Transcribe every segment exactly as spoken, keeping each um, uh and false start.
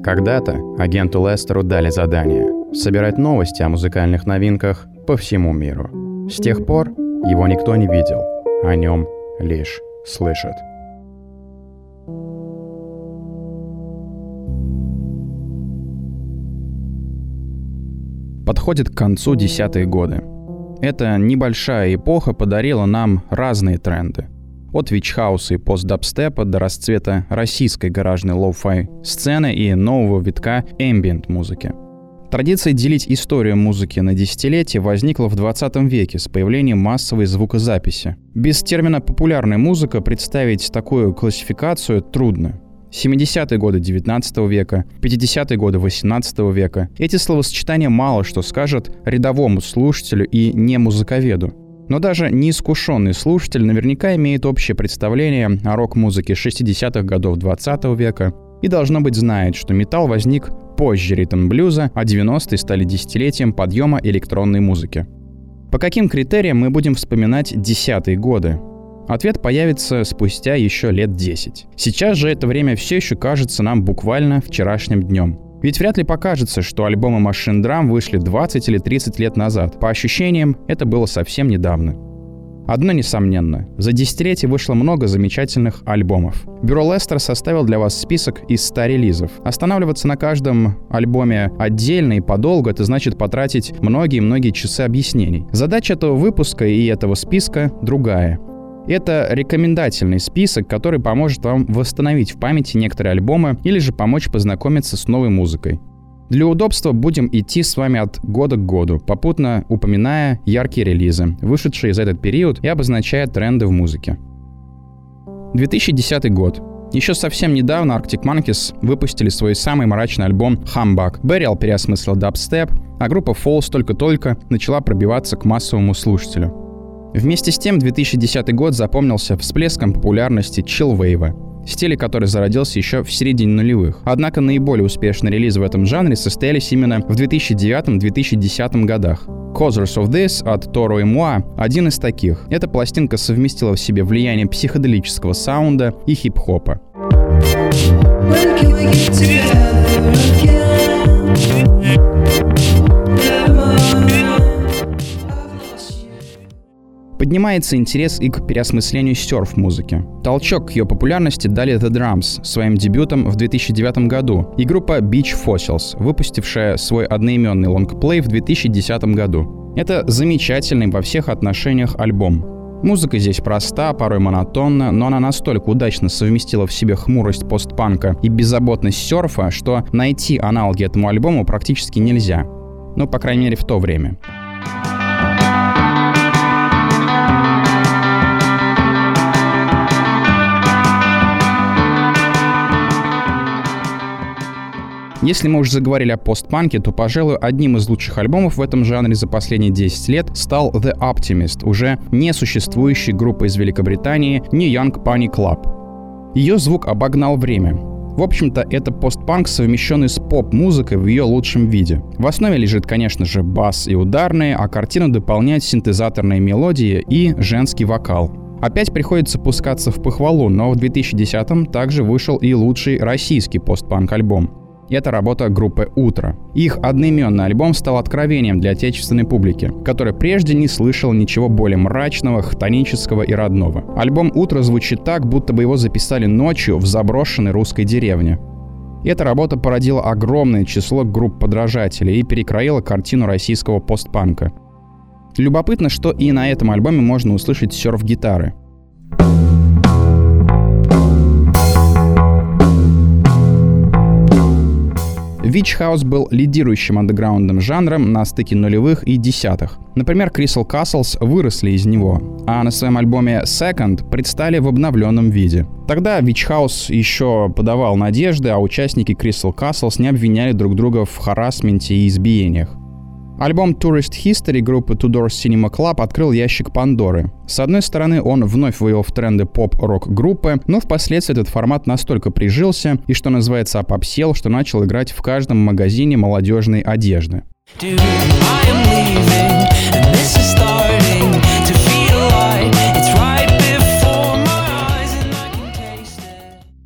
Когда-то агенту Лестеру дали задание собирать новости о музыкальных новинках по всему миру. С тех пор его никто не видел, о нем лишь слышат. Подходит к концу десятые годы. Эта небольшая эпоха подарила нам разные тренды. От вич-хауса и пост-дабстепа до расцвета российской гаражной лоу-фай сцены и нового витка эмбиент-музыки. Традиция делить историю музыки на десятилетия возникла в двадцатом веке с появлением массовой звукозаписи. Без термина «популярная музыка» представить такую классификацию трудно. семидесятые годы девятнадцатого века, пятидесятые годы восемнадцатого века. Эти словосочетания мало что скажут рядовому слушателю и не музыковеду. Но даже неискушенный слушатель наверняка имеет общее представление о рок-музыке шестидесятых годов двадцатого века и, должно быть, знает, что металл возник позже ритм-блюза, а девяностые стали десятилетием подъема электронной музыки. По каким критериям мы будем вспоминать десятые годы? Ответ появится спустя еще лет десять. Сейчас же это время все еще кажется нам буквально вчерашним днем. Ведь вряд ли покажется, что альбомы Machine Drum вышли двадцать или тридцать лет назад. По ощущениям, это было совсем недавно. Одно несомненно, за десятилетие вышло много замечательных альбомов. Бюро Лестер составил для вас список из ста релизов. Останавливаться на каждом альбоме отдельно и подолгу — это значит потратить многие-многие часы объяснений. Задача этого выпуска и этого списка другая. Это рекомендательный список, который поможет вам восстановить в памяти некоторые альбомы или же помочь познакомиться с новой музыкой. Для удобства будем идти с вами от года к году, попутно упоминая яркие релизы, вышедшие за этот период, и обозначая тренды в музыке. две тысячи десятый год. Еще совсем недавно Arctic Monkeys выпустили свой самый мрачный альбом «Humbug». Burial переосмыслил дабстеп, а группа Falls только-только начала пробиваться к массовому слушателю. Вместе с тем, две тысячи десятый год запомнился всплеском популярности чиллвейва, стиля, который зародился еще в середине нулевых. Однако наиболее успешные релизы в этом жанре состоялись именно в две тысячи девятом — две тысячи десятом годах. Causers of This от Toro и Moi — один из таких. Эта пластинка совместила в себе влияние психоделического саунда и хип-хопа. Поднимается интерес и к переосмыслению серф-музыки. Толчок к ее популярности дали The Drums своим дебютом в две тысячи девятом году и группа Beach Fossils, выпустившая свой одноименный лонгплей в две тысячи десятом году. Это замечательный во всех отношениях альбом. Музыка здесь проста, порой монотонна, но она настолько удачно совместила в себе хмурость постпанка и беззаботность серфа, что найти аналоги этому альбому практически нельзя. Ну, по крайней мере, в то время. Если мы уже заговорили о постпанке, то, пожалуй, одним из лучших альбомов в этом жанре за последние десять лет стал The Optimist, уже несуществующей группы из Великобритании New Young Pony Club. Ее звук обогнал время. В общем-то, это постпанк, совмещенный с поп-музыкой в ее лучшем виде. В основе лежит, конечно же, бас и ударные, а картину дополняют синтезаторные мелодии и женский вокал. Опять приходится пускаться в похвалу, но в две тысячи десятом также вышел и лучший российский постпанк-альбом. Это работа группы «Утро». Их одноименный альбом стал откровением для отечественной публики, которая прежде не слышала ничего более мрачного, хтонического и родного. Альбом «Утро» звучит так, будто бы его записали ночью в заброшенной русской деревне. Эта работа породила огромное число групп-подражателей и перекроила картину российского постпанка. Любопытно, что и на этом альбоме можно услышать серф-гитары. Вич-хаус был лидирующим андеграундным жанром на стыке нулевых и десятых. Например, Crystal Castles выросли из него, а на своем альбоме Second предстали в обновленном виде. Тогда Вич-хаус еще подавал надежды, а участники Crystal Castles не обвиняли друг друга в харассменте и избиениях. Альбом Tourist History группы Two Doors Cinema Club открыл ящик Пандоры. С одной стороны, он вновь вывел в тренды поп-рок группы, но впоследствии этот формат настолько прижился и, что называется, опопсел, что начал играть в каждом магазине молодежной одежды.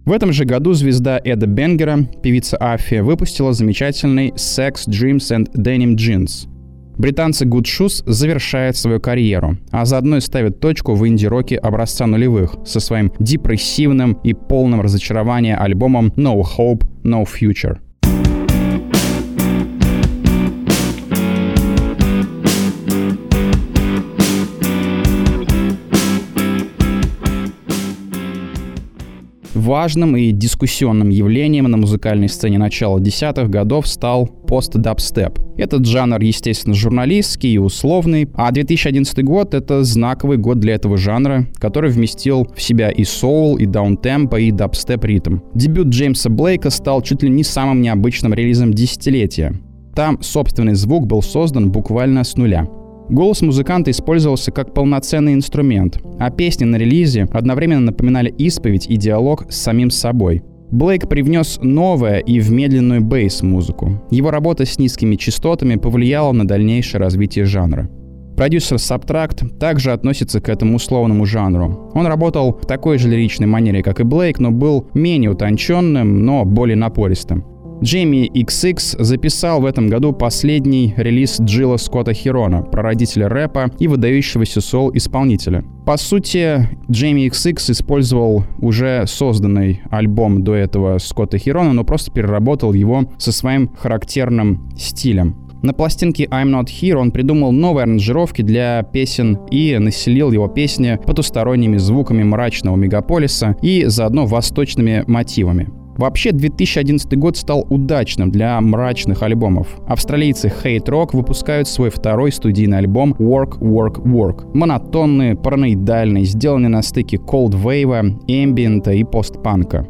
В этом же году звезда Эда Бенгера, певица Аффи, выпустила замечательный «Sex, Dreams and Denim Jeans». Британцы Good Shoes завершают свою карьеру, а заодно и ставят точку в инди-роке образца нулевых со своим депрессивным и полным разочарования альбомом No Hope, No Future. Важным и дискуссионным явлением на музыкальной сцене начала десятых годов стал пост-дабстеп. Этот жанр, естественно, журналистский и условный, а две тысячи одиннадцатый год — это знаковый год для этого жанра, который вместил в себя и соул, и даунтемпо, и дабстеп-ритм. Дебют Джеймса Блейка стал чуть ли не самым необычным релизом десятилетия. Там собственный звук был создан буквально с нуля. Голос музыканта использовался как полноценный инструмент, а песни на релизе одновременно напоминали исповедь и диалог с самим собой. Блейк привнес новое и в медленную бейс-музыку. Его работа с низкими частотами повлияла на дальнейшее развитие жанра. Продюсер Subtract также относится к этому условному жанру. Он работал в такой же лиричной манере, как и Блейк, но был менее утонченным, но более напористым. Джейми икс икс записал в этом году последний релиз Джилла Скотта Херона, прародителя рэпа и выдающегося соул-исполнителя. По сути, Джейми икс икс использовал уже созданный альбом до этого Скотта Херона, но просто переработал его со своим характерным стилем. На пластинке I'm Not Here он придумал новые аранжировки для песен и населил его песни потусторонними звуками мрачного мегаполиса и заодно восточными мотивами. Вообще, две тысячи одиннадцатый год стал удачным для мрачных альбомов. Австралийцы Hate Rock выпускают свой второй студийный альбом Work, Work, Work. Монотонный, параноидальный, сделанный на стыке Cold Wave, эмбиента и постпанка.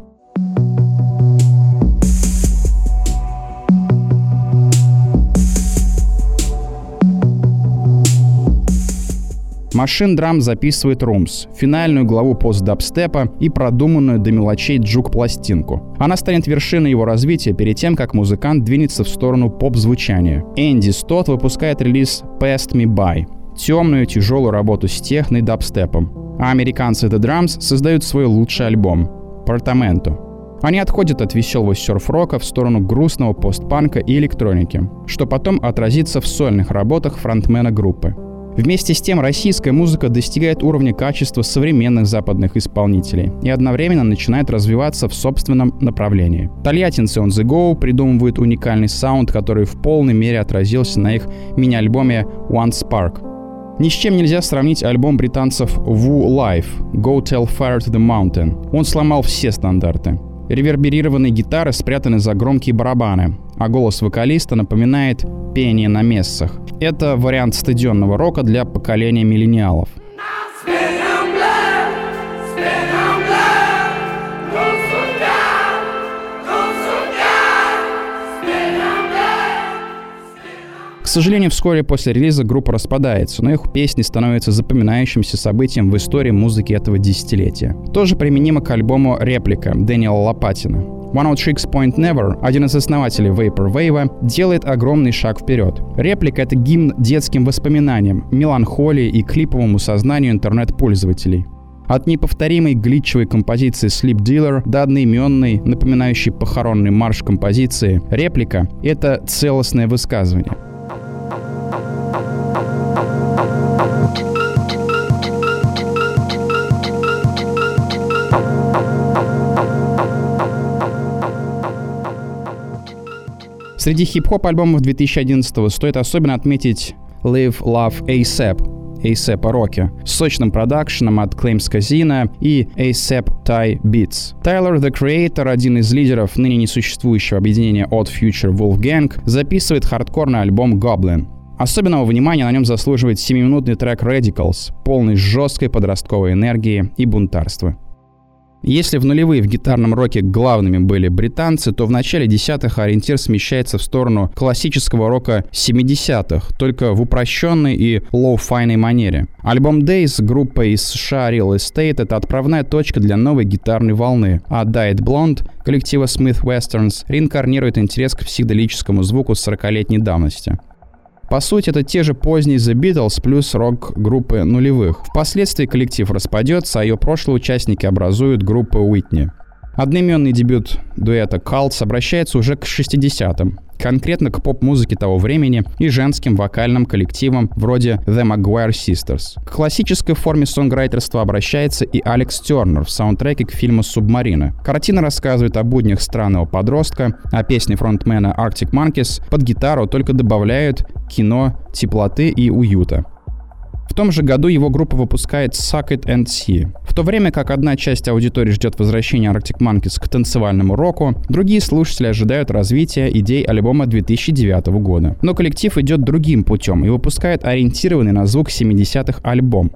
Machine Drum записывает Rooms, финальную главу пост-дабстепа и продуманную до мелочей джук-пластинку. Она станет вершиной его развития перед тем, как музыкант двинется в сторону поп-звучания. Энди Стот выпускает релиз Passed Me By, темную тяжелую работу с техно и дабстепом. А американцы The Drums создают свой лучший альбом — Portamento. Они отходят от веселого серф-рока в сторону грустного постпанка и электроники, что потом отразится в сольных работах фронтмена группы. Вместе с тем, российская музыка достигает уровня качества современных западных исполнителей и одновременно начинает развиваться в собственном направлении. Тольяттинцы On The Go придумывают уникальный саунд, который в полной мере отразился на их мини-альбоме One Spark. Ни с чем нельзя сравнить альбом британцев Woo Life Go Tell Fire to the Mountain. Он сломал все стандарты. Реверберированные гитары спрятаны за громкие барабаны, а голос вокалиста напоминает пение на мессах. Это вариант стадионного рока для поколения миллениалов. К сожалению, вскоре после релиза группа распадается, но их песни становятся запоминающимся событием в истории музыки этого десятилетия. Тоже применимо к альбому «Реплика» Дэниела Лопатина. One Oh Tricks Point Never, один из основателей Vaporwave, делает огромный шаг вперед. «Реплика» — это гимн детским воспоминаниям, меланхолии и клиповому сознанию интернет-пользователей. От неповторимой глитчевой композиции Sleep Dealer до одноименной, напоминающей похоронный марш композиции, «Реплика» — это целостное высказывание. Среди хип-хоп альбомов две тысячи одиннадцатого стоит особенно отметить Live Love A$AP, A$AP Rocky, с сочным продакшеном от Claims Casino и A$AP Thai Beats. Tyler, The Creator, один из лидеров ныне несуществующего объединения Odd Future Wolfgang, записывает хардкорный альбом Goblin. Особенного внимания на нем заслуживает семиминутный трек Radicals, полный жесткой подростковой энергии и бунтарства. Если в нулевые в гитарном роке главными были британцы, то в начале десятых ориентир смещается в сторону классического рока семидесятых, только в упрощенной и лоу-файной манере. Альбом Days группы из США Real Estate — это отправная точка для новой гитарной волны, а Dyed Blonde коллектива Smith Westerns реинкарнирует интерес к психоделическому звуку сорокалетней давности. По сути, это те же поздние The Beatles плюс рок-группы нулевых. Впоследствии коллектив распадется, а ее прошлые участники образуют группу Whitney. Одноименный дебют дуэта Cults обращается уже к шестидесятым, конкретно к поп-музыке того времени и женским вокальным коллективам вроде The Maguire Sisters. К классической форме сонграйтерства обращается и Алекс Тернер в саундтреке к фильму «Субмарина». Картина рассказывает о буднях странного подростка, а песни фронтмена Arctic Monkeys под гитару только добавляют кино теплоты и уюта. В том же году его группа выпускает Suck It and See. В то время как одна часть аудитории ждет возвращения Arctic Monkeys к танцевальному року, другие слушатели ожидают развития идей альбома две тысячи девятого года. Но коллектив идет другим путем и выпускает ориентированный на звук семидесятых альбом.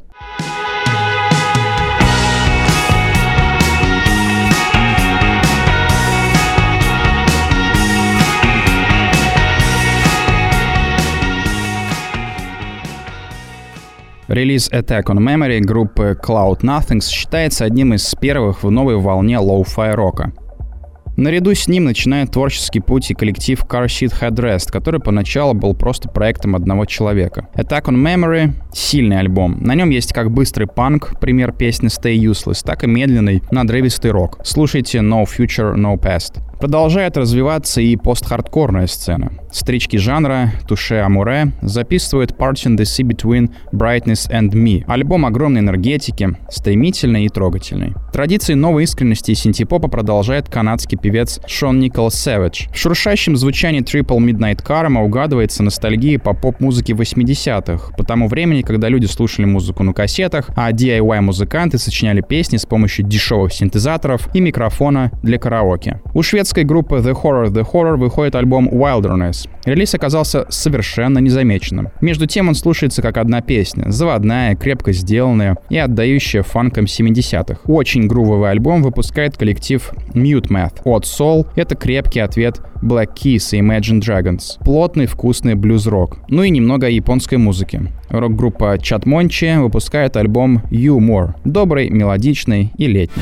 Релиз Attack on Memory группы Cloud Nothings считается одним из первых в новой волне лоу-фай рока. Наряду с ним начинает творческий путь и коллектив Car Seat Headrest, который поначалу был просто проектом одного человека. Attack on Memory — сильный альбом. На нем есть как быстрый панк, пример песни Stay Useless, так и медленный, надрывистый рок. Слушайте No Future, No Past. Продолжает развиваться и пост-хардкорная сцена. Стрички жанра Touché Amoré записывают Part in the Sea Between Brightness and Me. Альбом огромной энергетики, стремительный и трогательный. Традиции новой искренности и синтепопа продолжает канадский певец Шон Николас Сэвидж. В шуршащем звучании Triple Midnight Karma угадывается ностальгия по поп-музыке восьмидесятых, по тому времени, когда люди слушали музыку на кассетах, а ди ай вай-музыканты сочиняли песни с помощью дешевых синтезаторов и микрофона для караоке. У шведской группы The Horror The Horror выходит альбом Wilderness. Релиз оказался совершенно незамеченным. Между тем он слушается как одна песня, заводная, крепко сделанная и отдающая фанкам семидесятых. Очень грувовый альбом выпускает коллектив Mute Math. Odd Soul — это крепкий ответ Black Keys и Imagine Dragons. Плотный, вкусный блюз-рок. Ну и немного японской музыки. Рок-группа Chatmonchi выпускает альбом You More. Добрый, мелодичный и летний.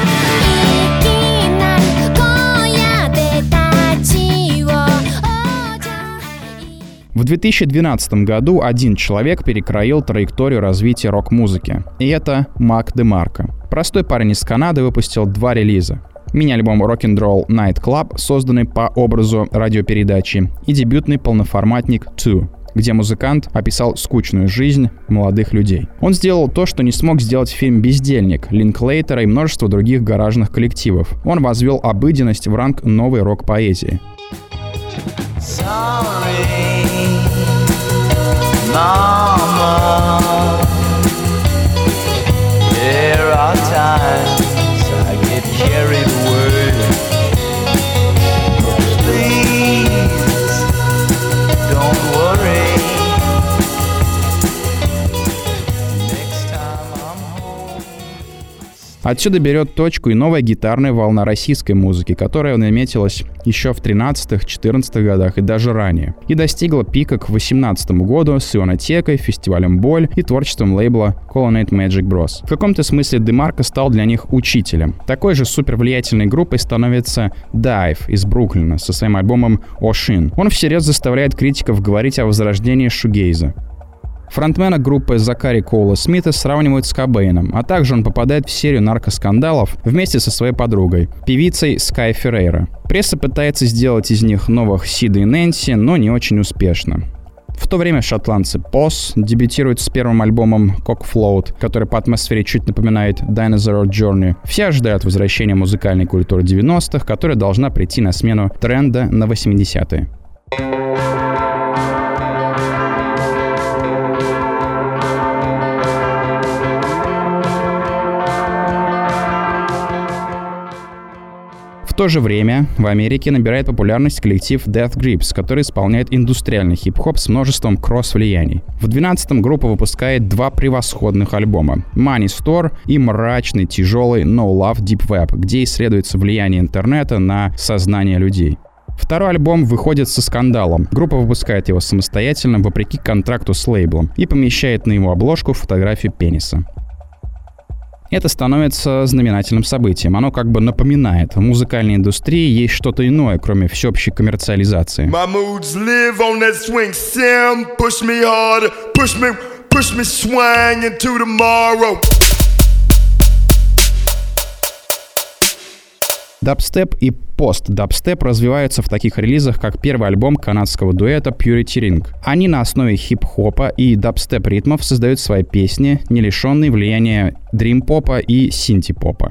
В две тысячи двенадцатом году один человек перекроил траекторию развития рок-музыки. И это Мак Демарко. Простой парень из Канады выпустил два релиза. Мини-альбом Rock'n'Roll Night Club, созданный по образу радиопередачи, и дебютный полноформатник Two, где музыкант описал скучную жизнь молодых людей. Он сделал то, что не смог сделать фильм «Бездельник», Линклейтера и множество других гаражных коллективов. Он возвел обыденность в ранг новой рок-поэзии. Mama, there are times I get carried away. Please, don't worry. Next time I'm home. Отсюда берет точку и новая гитарная волна российской музыки, которая наметилась еще в тринадцатых-четырнадцатых годах и даже ранее, и достигла пика к восемнадцатому году с ионотекой, фестивалем «Боль» и творчеством лейбла Colonnade Magic Bros. В каком-то смысле Демарко стал для них учителем. Такой же супервлиятельной группой становится Dive из Бруклина со своим альбомом Ocean. Он всерьез заставляет критиков говорить о возрождении шугейза. Фронтмена группы Закари Коула Смита сравнивают с Кобейном, а также он попадает в серию наркоскандалов вместе со своей подругой, певицей Скай Феррейра. Пресса пытается сделать из них новых Сида и Нэнси, но не очень успешно. В то время шотландцы Pos дебютируют с первым альбомом Cock Float, который по атмосфере чуть напоминает Dinosaur Journey. Все ожидают возвращения музыкальной культуры девяностых, которая должна прийти на смену тренда на восьмидесятые. В то же время в Америке набирает популярность коллектив Death Grips, который исполняет индустриальный хип-хоп с множеством кросс-влияний. В две тысячи двенадцатом группа выпускает два превосходных альбома Money Store и мрачный, тяжелый No Love Deep Web, где исследуется влияние интернета на сознание людей. Второй альбом выходит со скандалом. Группа выпускает его самостоятельно, вопреки контракту с лейблом, и помещает на его обложку фотографию пениса. Это становится знаменательным событием. Оно как бы напоминает, в музыкальной индустрии есть что-то иное, кроме всеобщей коммерциализации. Дабстеп и пост-дабстеп развиваются в таких релизах, как первый альбом канадского дуэта Purity Ring. Они на основе хип-хопа и дабстеп-ритмов создают свои песни, не лишенные влияния дрим-попа и синти-попа.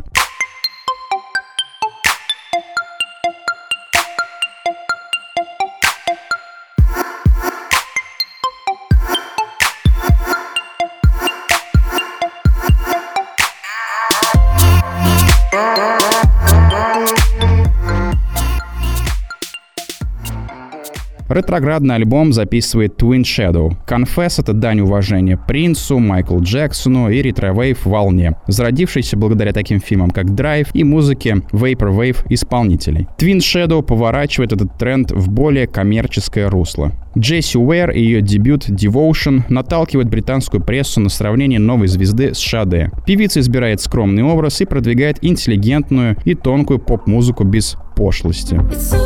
Ретроградный альбом записывает Twin Shadow. Confess — это дань уважения Принцу, Майклу Джексону и ретро-вейв волне, зародившейся благодаря таким фильмам, как Drive и музыке Vaporwave исполнителей. Twin Shadow поворачивает этот тренд в более коммерческое русло. Джесси Уэйр и ее дебют Devotion наталкивает британскую прессу на сравнение новой звезды с Шаде. Певица избирает скромный образ и продвигает интеллигентную и тонкую поп-музыку без пошлости.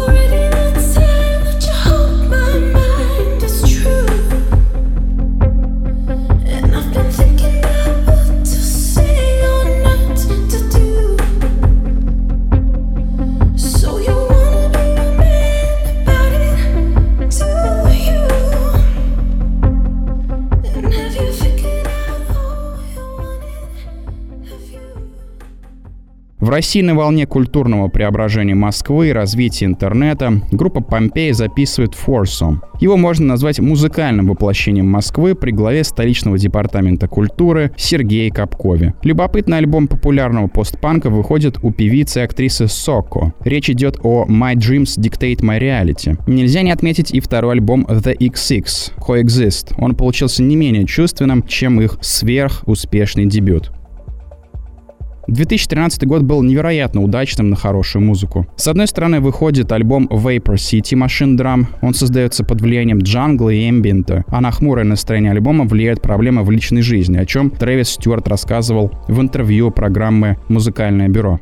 В России на волне культурного преображения Москвы и развития интернета группа Помпеи записывает Форсом. Его можно назвать музыкальным воплощением Москвы при главе столичного департамента культуры Сергее Капкове. Любопытный альбом популярного постпанка выходит у певицы и актрисы Соко. Речь идет о My Dreams Dictate My Reality. Нельзя не отметить и второй альбом The икс икс Coexist. Он получился не менее чувственным, чем их сверхуспешный дебют. две тысячи тринадцатый год был невероятно удачным на хорошую музыку. С одной стороны, выходит альбом Vapor City Machine Drum. Он создается под влиянием джангла и эмбиента, а на хмурое настроение альбома влияют проблемы в личной жизни, о чем Трэвис Стюарт рассказывал в интервью программы «Музыкальное бюро».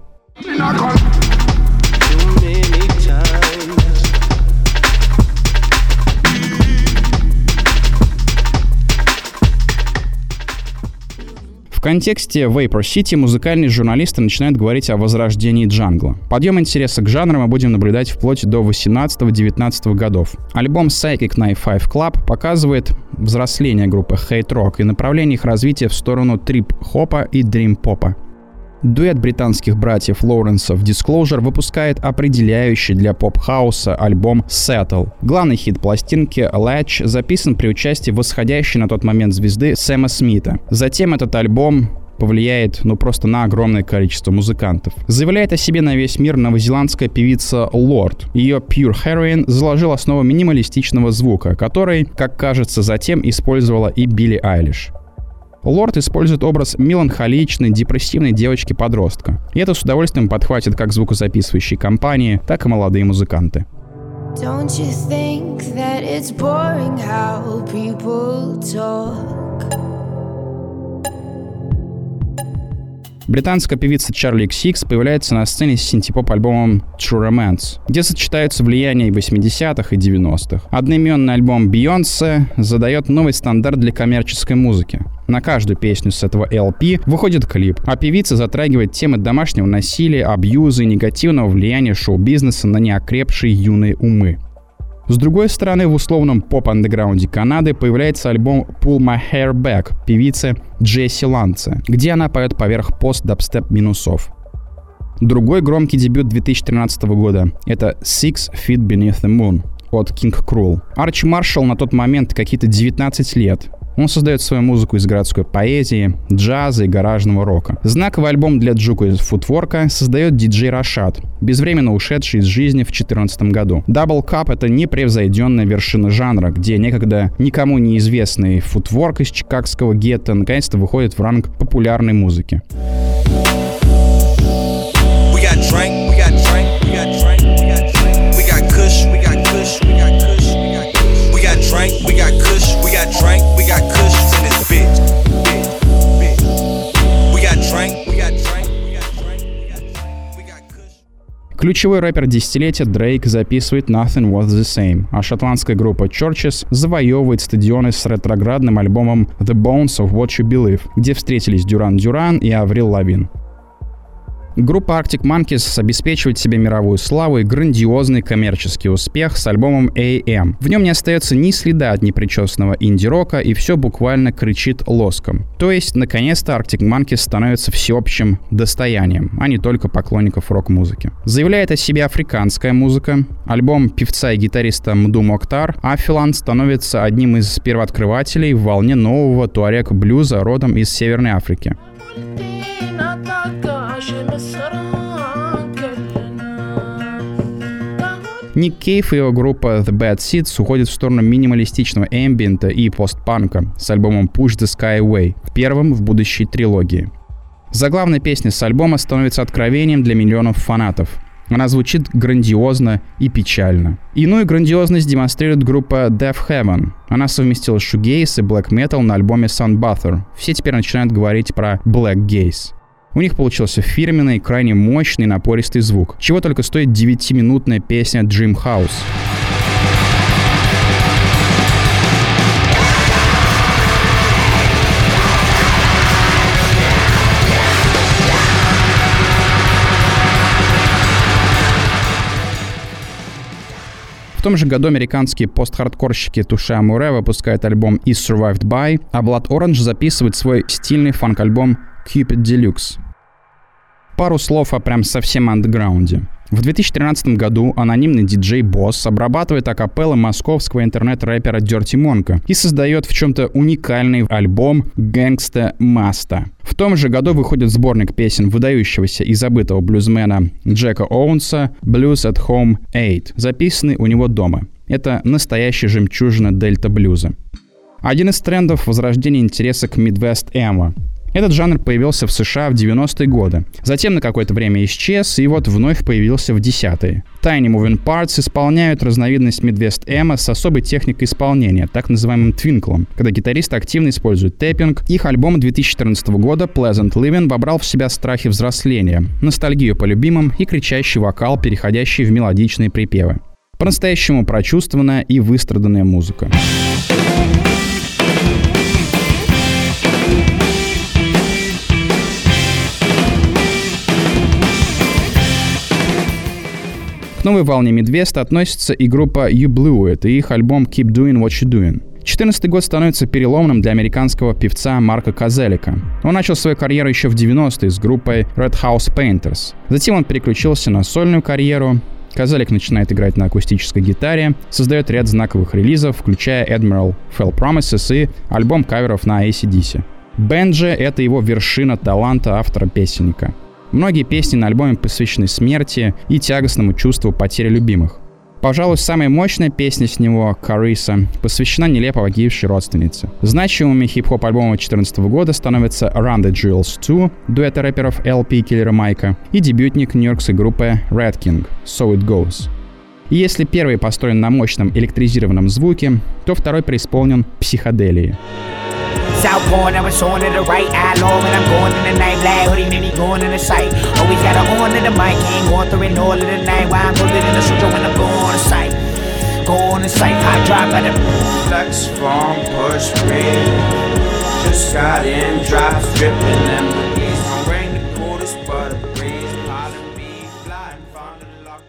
В контексте Vapor City музыкальные журналисты начинают говорить о возрождении джангла. Подъем интереса к жанру мы будем наблюдать вплоть до восемнадцатого-девятнадцатого годов. Альбом Psychic Knife Five Club показывает взросление группы Hate Rock и направление их развития в сторону трип-хопа и дрим-попа. Дуэт британских братьев Лоуренсов Disclosure выпускает определяющий для поп-хауса альбом Settle. Главный хит пластинки Latch записан при участии восходящей на тот момент звезды Сэма Смита. Затем этот альбом повлияет, ну, просто на огромное количество музыкантов. Заявляет о себе на весь мир новозеландская певица Lorde. Ее Pure Heroine заложил основу минималистичного звука, который, как кажется, затем использовала и Билли Айлиш. Лорд использует образ меланхоличной, депрессивной девочки-подростка. И это с удовольствием подхватит как звукозаписывающие компании, так и молодые музыканты. Don't you think that it's boring how people talk? Британская певица Charli икс сикс появляется на сцене с синти-поп-альбомом True Romance, где сочетаются влияния восьмидесятых и девяностых. Одноименный альбом Beyoncé задает новый стандарт для коммерческой музыки. На каждую песню с этого эл пи выходит клип, а певица затрагивает темы домашнего насилия, абьюза и негативного влияния шоу-бизнеса на неокрепшие юные умы. С другой стороны, в условном поп-андеграунде Канады появляется альбом Pull My Hair Back певицы Джесси Ланце, где она поет поверх пост-дабстеп минусов. Другой громкий дебют две тысячи тринадцатого года — это Six Feet Beneath the Moon от King Krul. Арчи Маршалл на тот момент какие-то девятнадцать лет. Он создает свою музыку из городской поэзии, джаза и гаражного рока. Знаковый альбом для Джука из Футворка создает диджей Рашад, безвременно ушедший из жизни в две тысячи четырнадцатом году. Double Cup — это непревзойденная вершина жанра, где некогда никому неизвестный футворк из чикагского гетто наконец-то выходит в ранг популярной музыки. Ключевой рэпер десятилетия Дрейк записывает Nothing Was The Same, а шотландская группа Churches завоевывает стадионы с ретроградным альбомом The Bones of What You Believe, где встретились Дюран Дюран и Аврил Лавин. Группа Arctic Monkeys обеспечивает себе мировую славу и грандиозный коммерческий успех с альбомом эй эм. В нем не остается ни следа от непричесанного инди-рока, и все буквально кричит лоском. То есть, наконец-то Arctic Monkeys становятся всеобщим достоянием, а не только поклонников рок-музыки. Заявляет о себе африканская музыка. Альбом певца и гитариста Мду Моктар Афилан становится одним из первооткрывателей в волне нового туарек-блюза родом из Северной Африки. Ник Кейв и его группа The Bad Seeds уходят в сторону минималистичного эмбиента и постпанка с альбомом Push the Sky Away, первым в будущей трилогии. Заглавная песня с альбома становится откровением для миллионов фанатов. Она звучит грандиозно и печально. Иную грандиозность демонстрирует группа Deaf Heaven. Она совместила шугейс и блэк метал на альбоме Sunbather. Все теперь начинают говорить про Black Gaze. У них получился фирменный, крайне мощный, напористый звук. Чего только стоит девятиминутная песня Dream House. В том же году американские пост-хардкорщики Touche Amore выпускают альбом Is Survived By, а Blood Orange записывает свой стильный фанк-альбом Cupid Deluxe. Пару слов о прям совсем андеграунде. В две тысячи тринадцатом году анонимный диджей Boss обрабатывает акапеллы московского интернет-рэпера Dirty Monka и создает в чем-то уникальный альбом Gangsta Masta. В том же году выходит сборник песен выдающегося и забытого блюзмена Джека Оуэнса Blues at Home восемь, записанный у него дома. Это настоящая жемчужина дельта-блюза. Один из трендов — возрождение интереса к мидвест-эмо. Этот жанр появился в США в девяностые годы. Затем на какое-то время исчез, и вот вновь появился в десятые. Tiny Moving Parts исполняют разновидность мидвест-эмо с особой техникой исполнения, так называемым твинклом, когда гитарист активно использует тэппинг. Их альбом две тысячи четырнадцатого года Pleasant Living вобрал в себя страхи взросления, ностальгию по любимым и кричащий вокал, переходящий в мелодичные припевы. По-настоящему прочувствованная и выстраданная музыка. К новой волне мидвеста относится и группа You Blew It и их альбом Keep Doing What You Doing. две тысячи четырнадцатый год становится переломным для американского певца Марка Козелика. Он начал свою карьеру еще в девяностые с группой Red House Painters. Затем он переключился на сольную карьеру. Козелик начинает играть на акустической гитаре, создает ряд знаковых релизов, включая Admiral Fell Promises и альбом каверов на эй си ди си. Бэнд же — это его вершина таланта автора-песенника. Многие песни на альбоме посвящены смерти и тягостному чувству потери любимых. Пожалуй, самая мощная песня с него, «Carissa», посвящена нелепо погибшей родственнице. Значимыми хип-хоп альбомом две тысячи четырнадцатого года становятся «Run the Jewels два» дуэта рэперов эл пи и Killer Mike и дебютник нью-йоркской группы Red King «So It Goes». И если первый построен на мощном электризированном звуке, то второй преисполнен психоделией. Southbound, I was on to the right eye long, and I'm going in the night. Black hoodie, made me going in the sight. Always got a horn in the mic, ain't going through it all of the night. While I'm holding in the studio when I'm going on the site. Go on the site, hot drop at the flex phone, push red. Just got in, drops dripping, and the east don't rain the coolest, but a breeze. Pollen bee flying, found and locked.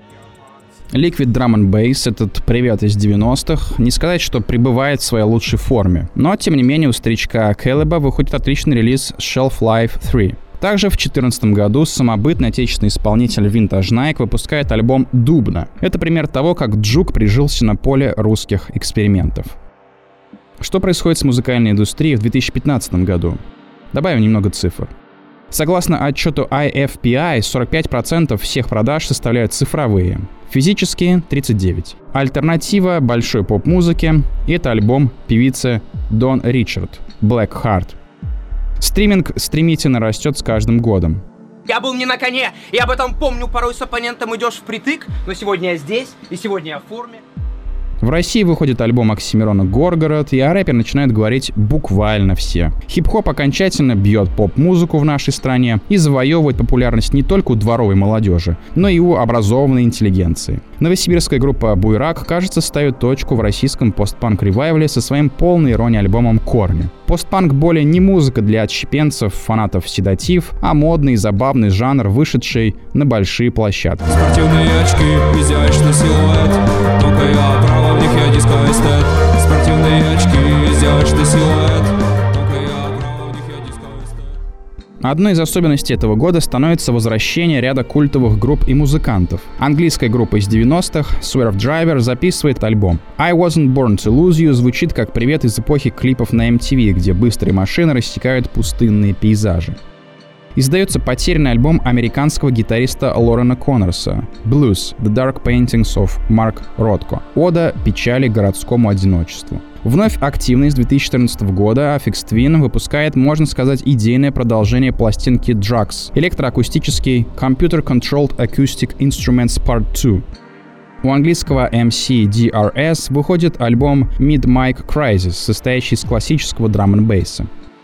Liquid Drum and Bass, этот привет из девяностых, не сказать, что пребывает в своей лучшей форме. Но, тем не менее, у старичка Кэллеба выходит отличный релиз Shelf Life три. Также в две тысячи четырнадцатом году самобытный отечественный исполнитель Vintage Nike выпускает альбом «Дубна». Это пример того, как Джук прижился на поле русских экспериментов. Что происходит с музыкальной индустрией в две тысячи пятнадцатом году? Добавим немного цифр. Согласно отчету ай эф пи ай, сорок пять процентов всех продаж составляют цифровые, физические — тридцать девять процентов. Альтернатива большой поп-музыки — это альбом певицы Дон Ричард «Black Heart». Стриминг стремительно растет с каждым годом. Я был не на коне, и об этом помню, порой с оппонентом идешь впритык, но сегодня я здесь, и сегодня я в форме. В России выходит альбом Оксимирона «Горгород», и о рэпе начинают говорить буквально все. Хип-хоп окончательно бьет поп-музыку в нашей стране и завоевывает популярность не только у дворовой молодежи, но и у образованной интеллигенции. Новосибирская группа «Буйрак», кажется, ставит точку в российском постпанк-ревайвале со своим полной иронией альбомом «Корни». Постпанк более не музыка для отщепенцев, фанатов седатив, а модный и забавный жанр, вышедший на большие площадки. Спортивные очки, изящный силуэт, только я права в них, я диско-эстет. Спортивные очки, изящный силуэт, только я права в них, я диско-эстет. Одной из особенностей этого года становится возвращение ряда культовых групп и музыкантов. Английская группа из девяностых Swerve Driver записывает альбом. I Wasn't Born to Lose You звучит как привет из эпохи клипов на эм ти ви, где быстрые машины рассекают пустынные пейзажи. Издается потерянный альбом американского гитариста Лорена Коннорса «Blues – The Dark Paintings of Mark Rothko» — «Ода печали городскому одиночеству». Вновь активный с две тысячи четырнадцатого года Aphex Twin выпускает, можно сказать, идейное продолжение пластинки Drugs — электроакустический Computer Controlled Acoustic Instruments Part два. У английского эм си ди ар эс выходит альбом Mid-Mic Crisis, состоящий из классического драм-н-бейса.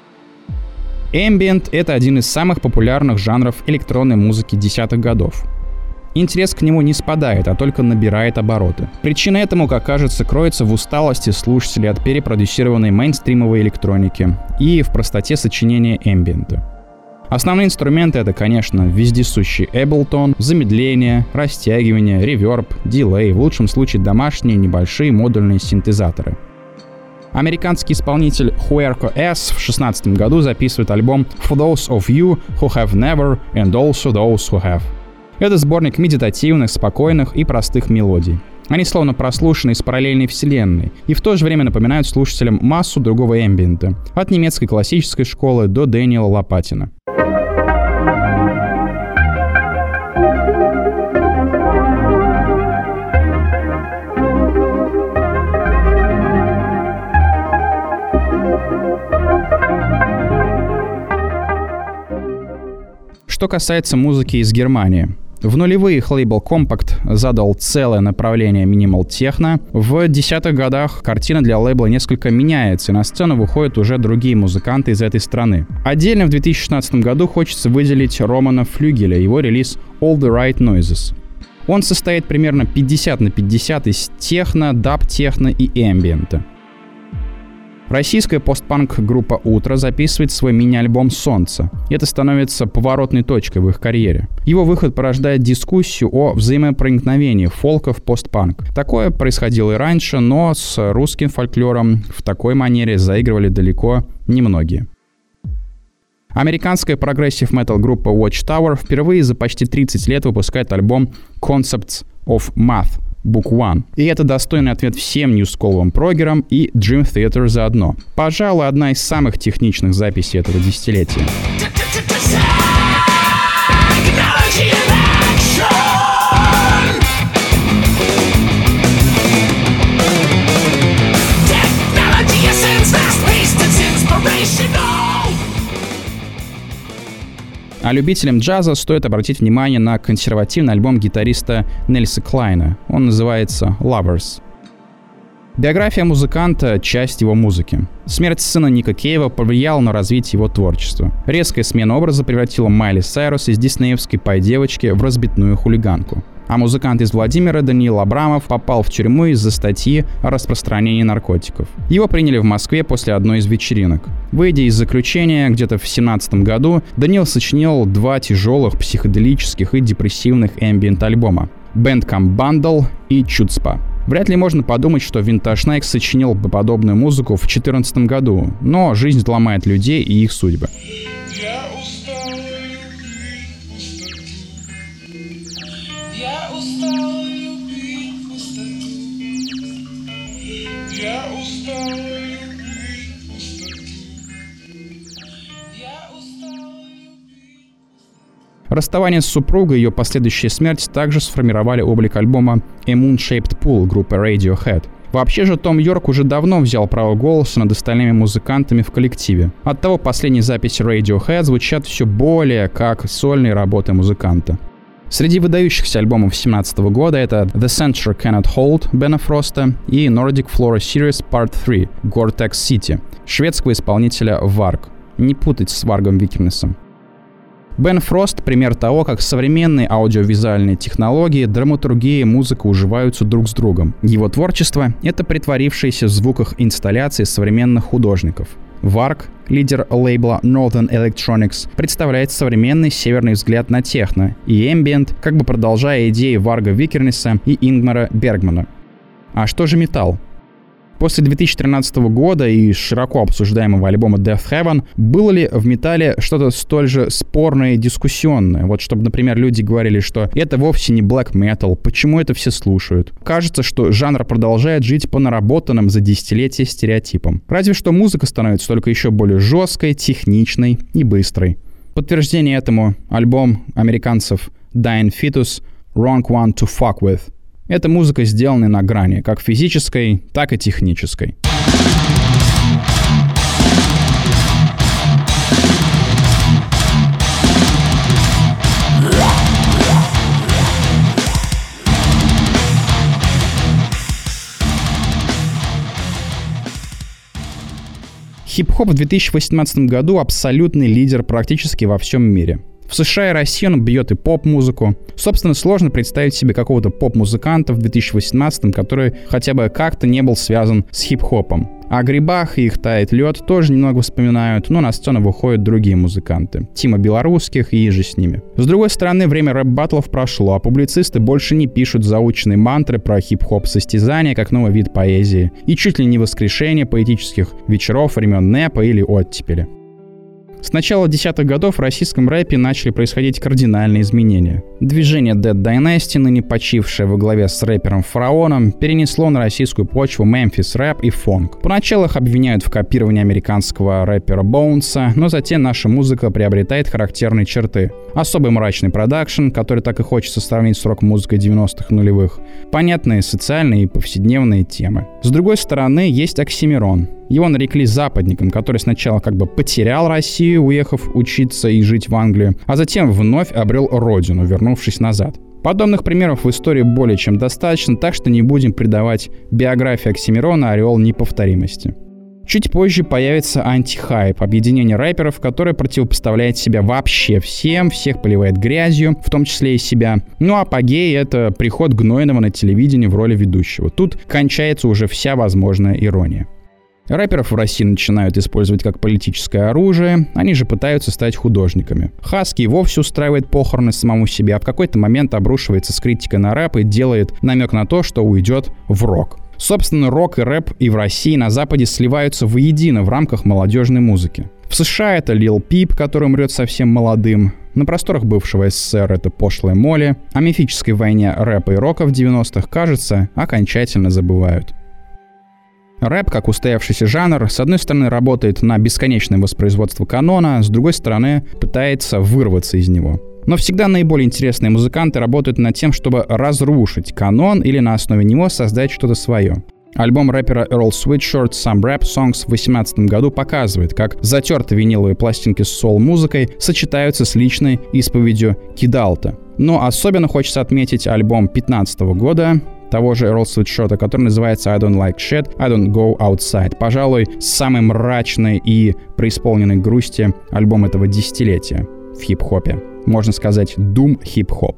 Ambient — это один из самых популярных жанров электронной музыки десятых годов. Интерес к нему не спадает, а только набирает обороты. Причина этому, как кажется, кроется в усталости слушателей от перепродюсированной мейнстримовой электроники и в простоте сочинения эмбиента. Основные инструменты — это, конечно, вездесущий Ableton, замедление, растягивание, реверб, дилей, в лучшем случае домашние небольшие модульные синтезаторы. Американский исполнитель Huerco S в шестнадцатом году записывает альбом For Those of You Who Have Never and Also Those Who Have. Это сборник медитативных, спокойных и простых мелодий. Они словно прослушаны из параллельной вселенной и в то же время напоминают слушателям массу другого эмбиента, от немецкой классической школы до Дэниела Лопатина. Что касается музыки из Германии. В нулевые их лейбл Compact задал целое направление минимал техно. В десятых годах картина для лейбла несколько меняется, и на сцену выходят уже другие музыканты из этой страны. Отдельно в две тысячи шестнадцатом году хочется выделить Романа Флюгеля, его релиз All the Right Noises. Он состоит примерно пятьдесят на пятьдесят из техно, даб-техно и эмбиента. Российская постпанк-группа «Утро» записывает свой мини-альбом «Солнце». Это становится поворотной точкой в их карьере. Его выход порождает дискуссию о взаимопроникновении фолка в постпанк. Такое происходило и раньше, но с русским фольклором в такой манере заигрывали далеко немногие. Американская прогрессив-метал группа Watchtower впервые за почти тридцать лет выпускает альбом «Concepts of Math» Book One. И это достойный ответ всем ньюсколовым прогерам и Dream Theater заодно. Пожалуй, одна из самых техничных записей этого десятилетия. А любителям джаза стоит обратить внимание на консервативный альбом гитариста Нельса Клайна. Он называется «Lovers». Биография музыканта — часть его музыки. Смерть сына Ника Кейва повлияла на развитие его творчества. Резкая смена образа превратила Майли Сайрус из диснеевской пай-девочки в разбитную хулиганку. А музыкант из Владимира Даниил Абрамов попал в тюрьму из-за статьи о распространении наркотиков. Его приняли в Москве после одной из вечеринок. Выйдя из заключения где-то в семнадцатом году, Даниил сочинил два тяжелых психоделических и депрессивных эмбиент-альбома «Bandcamp Bundle» и «Чудспа». Вряд ли можно подумать, что Vintage Nike сочинил бы подобную музыку в две тысячи четырнадцатом году, но жизнь ломает людей и их судьбы. Расставание с супругой и ее последующая смерть также сформировали облик альбома A Moon-Shaped Pool группы Radiohead. Вообще же Том Йорк уже давно взял право голоса над остальными музыкантами в коллективе. Оттого последние записи Radiohead звучат все более как сольные работы музыканта. Среди выдающихся альбомов две тысячи семнадцатого года это The Center Cannot Hold Бена Фроста и Nordic Flora Series Part три Gore-Tex City шведского исполнителя Varg. Не путать с Варгом Викернесом. Бен Фрост — пример того, как современные аудиовизуальные технологии, драматургия и музыка уживаются друг с другом. Его творчество — это притворившиеся в звуках инсталляции современных художников. Varg, лидер лейбла Northern Electronics, представляет современный северный взгляд на техно и эмбиент, как бы продолжая идеи Варга Викернеса и Ингмара Бергмана. А что же металл? После две тысячи тринадцатого года и широко обсуждаемого альбома Death Heaven было ли в металле что-то столь же спорное и дискуссионное? Вот чтобы, например, люди говорили, что это вовсе не black metal, почему это все слушают? Кажется, что жанр продолжает жить по наработанным за десятилетия стереотипам. Разве что музыка становится только еще более жесткой, техничной и быстрой. Подтверждение этому альбом американцев Dying Fetus «Wrong One to Fuck With». Эта музыка сделана на грани, как физической, так и технической. Хип-хоп в две тысячи восемнадцатом году абсолютный лидер практически во всем мире. В США и России он бьет и поп-музыку. Собственно, сложно представить себе какого-то поп-музыканта в две тысячи восемнадцатом, который хотя бы как-то не был связан с хип-хопом. О грибах и их тает лед тоже немного вспоминают, но на сцену выходят другие музыканты. Тима Белорусских и же с ними. С другой стороны, время рэп-баттлов прошло, а публицисты больше не пишут заученные мантры про хип-хоп состязания как новый вид поэзии и чуть ли не воскрешение поэтических вечеров времен нэпа или оттепели. С начала десятых годов в российском рэпе начали происходить кардинальные изменения. Движение Dead Dynasty, ныне почившее во главе с рэпером Фараоном, перенесло на российскую почву Memphis рэп и фонк. Поначалу их обвиняют в копировании американского рэпера Боунса, но затем наша музыка приобретает характерные черты. Особый мрачный продакшн, который так и хочется сравнить с рок-музыкой девяностых и нулевых. Понятные социальные и повседневные темы. С другой стороны, есть Оксимирон. Его нарекли западником, который сначала как бы потерял Россию, уехав учиться и жить в Англию, а затем вновь обрел родину, вернувшись назад. Подобных примеров в истории более чем достаточно, так что не будем придавать биографии Оксимирона ореол неповторимости. Чуть позже появится антихайп, объединение рэперов, которое противопоставляет себя вообще всем, всех поливает грязью, в том числе и себя. Ну а апогей — это приход Гнойного на телевидении в роли ведущего. Тут кончается уже вся возможная ирония. Рэперов в России начинают использовать как политическое оружие, они же пытаются стать художниками. Хаски и вовсе устраивает похороны самому себе, а в какой-то момент обрушивается с критикой на рэп и делает намек на то, что уйдет в рок. Собственно, рок и рэп и в России, и на Западе сливаются воедино в рамках молодежной музыки. В США это Lil Peep, который умрет совсем молодым. На просторах бывшего СССР это пошлая Молли. О мифической войне рэпа и рока в девяностых, кажется, окончательно забывают. Рэп, как устоявшийся жанр, с одной стороны работает на бесконечное воспроизводство канона, с другой стороны пытается вырваться из него. Но всегда наиболее интересные музыканты работают над тем, чтобы разрушить канон или на основе него создать что-то свое. Альбом рэпера Earl Sweatshirt «Some Rap Songs» в две тысячи восемнадцатом году показывает, как затертые виниловые пластинки с соул-музыкой сочетаются с личной исповедью Кидалта. Но особенно хочется отметить альбом две тысячи пятнадцатого года, того же Earl Sweatshirt, который называется «I don't like shit, I don't go outside». Пожалуй, самый мрачный и преисполненный грусти альбом этого десятилетия в хип-хопе. Можно сказать, doom хип-хоп.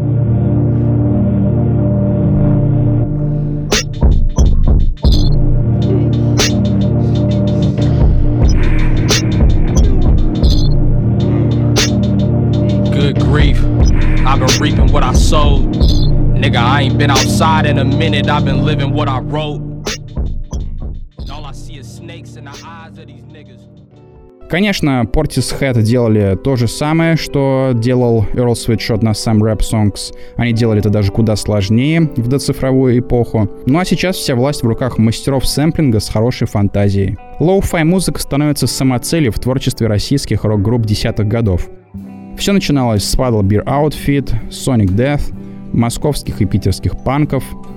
Good grief, I've been reaping what I sowed. Nigga, I ain't been outside in a minute, I've been living what I wrote. And all I see is snakes in the eyes of these niggas. Конечно, Portishead делали то же самое, что делал Earl Sweatshirt на Some Rap Songs. Они делали это даже куда сложнее в доцифровую эпоху. Ну а сейчас вся власть в руках мастеров сэмплинга с хорошей фантазией. Лоу-фай музыка становится самоцелью в творчестве российских рок-групп десятых годов. Все начиналось с Paddle Beer Outfit, Sonic Death, московских и питерских панков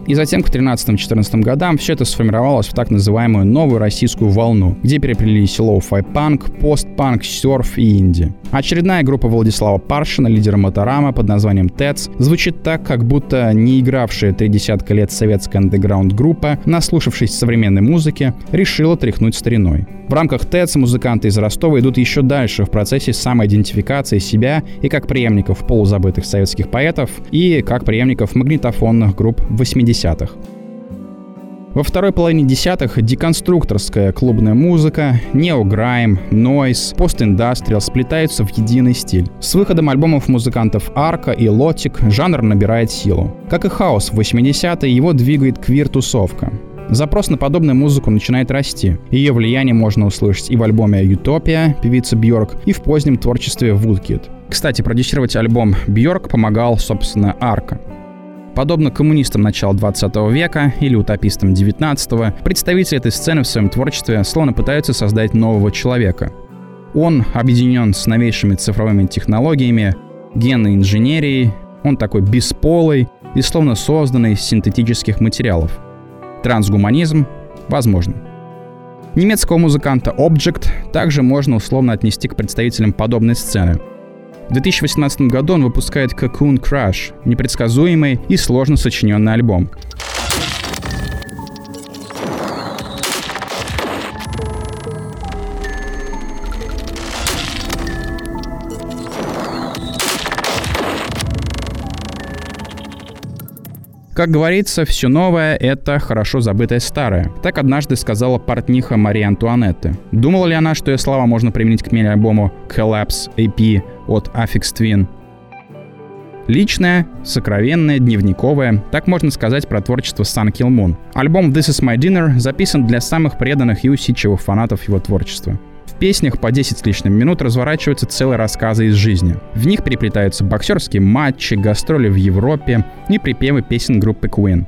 И затем к тринадцатым-четырнадцатым годам все это сформировалось в так называемую новую российскую волну, где переплелись лоу-фай панк, пост-панк, серф и инди. Очередная группа Владислава Паршина, лидера Моторама под названием ТЭЦ, звучит так, как будто не игравшая три десятка лет советская андеграунд-группа, наслушавшись современной музыки, решила тряхнуть стариной. В рамках ТЭЦ музыканты из Ростова идут еще дальше в процессе самоидентификации себя и как преемников полузабытых советских поэтов, и как преемников магнитофонных групп восьмидесятых. Во второй половине десятых деконструкторская клубная музыка, неограйм, нойз, постиндастриал сплетаются в единый стиль. С выходом альбомов музыкантов Арка и Лотик жанр набирает силу. Как и хаос в восьмидесятые, его двигает квир-тусовка. Запрос на подобную музыку начинает расти. Ее влияние можно услышать и в альбоме «Ютопия» певицы Бьорк, и в позднем творчестве Woodkid. Кстати, продюсировать альбом Бьорк помогал, собственно, Арка. Подобно коммунистам начала двадцатого века или утопистам девятнадцатого, представители этой сцены в своем творчестве словно пытаются создать нового человека. Он объединен с новейшими цифровыми технологиями, генной инженерией, он такой бесполый и словно созданный из синтетических материалов. Трансгуманизм возможно. Немецкого музыканта Object также можно условно отнести к представителям подобной сцены. В две тысячи восемнадцатом году он выпускает Cocoon Crush, непредсказуемый и сложно сочиненный альбом. Как говорится, все новое — это хорошо забытое старое. Так однажды сказала портниха Марии Антуанетты. Думала ли она, что ее слова можно применить к мини-альбому Collapse и пи от Aphex Twin? Личное, сокровенное, дневниковое — так можно сказать про творчество Sun Kil Moon. Альбом This Is My Dinner записан для самых преданных и усидчивых фанатов его творчества. В песнях по десять с лишним минут разворачиваются целые рассказы из жизни. В них переплетаются боксерские матчи, гастроли в Европе и припевы песен группы Queen.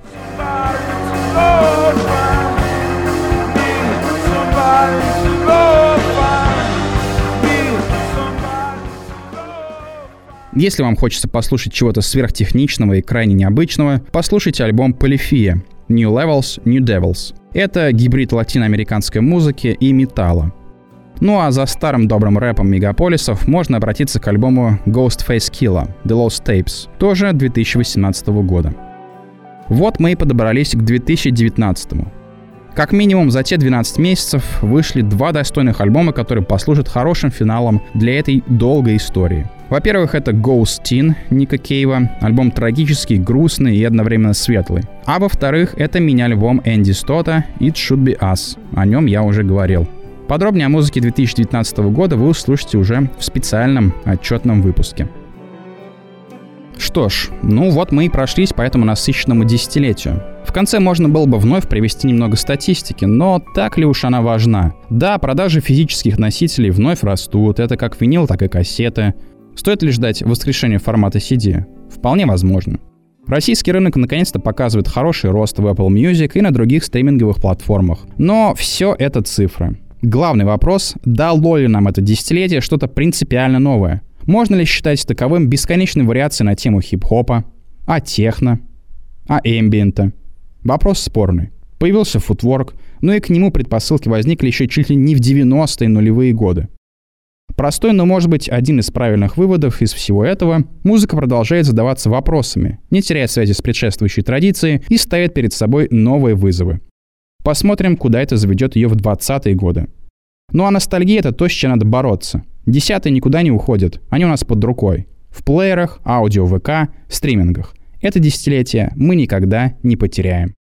Если вам хочется послушать чего-то сверхтехничного и крайне необычного, послушайте альбом Polyphia New Levels, New Devils. Это гибрид латиноамериканской музыки и металла. Ну а за старым добрым рэпом мегаполисов можно обратиться к альбому Ghostface Killah The Lost Tapes, тоже две тысячи восемнадцатого года. Вот мы и подобрались к две тысячи девятнадцатому. Как минимум за те двенадцать месяцев вышли два достойных альбома, которые послужат хорошим финалом для этой долгой истории. Во-первых, это Ghost Teen Ника Кейва, альбом трагический, грустный и одновременно светлый. А во-вторых, это мини-альбом Энди Стотта It Should Be Us, о нем я уже говорил. Подробнее о музыке две тысячи девятнадцатого года вы услышите уже в специальном отчетном выпуске. Что ж, ну вот мы и прошлись по этому насыщенному десятилетию. В конце можно было бы вновь привести немного статистики, но так ли уж она важна? Да, продажи физических носителей вновь растут, это как винил, так и кассеты. Стоит ли ждать воскрешения формата си ди? Вполне возможно. Российский рынок наконец-то показывает хороший рост в Apple Music и на других стриминговых платформах. Но все это цифры. Главный вопрос — дало ли нам это десятилетие что-то принципиально новое? Можно ли считать таковым бесконечные вариации на тему хип-хопа, а техно, а эмбиента? Вопрос спорный. Появился футворк, но и к нему предпосылки возникли еще чуть ли не в девяностые нулевые годы. Простой, но может быть один из правильных выводов из всего этого — музыка продолжает задаваться вопросами, не теряет связи с предшествующей традицией и ставит перед собой новые вызовы. Посмотрим, куда это заведет ее в двадцатые годы. Ну а ностальгия — это то, с чем надо бороться. Десятые никуда не уходят, они у нас под рукой. В плеерах, аудио ВК, стримингах. Это десятилетие мы никогда не потеряем.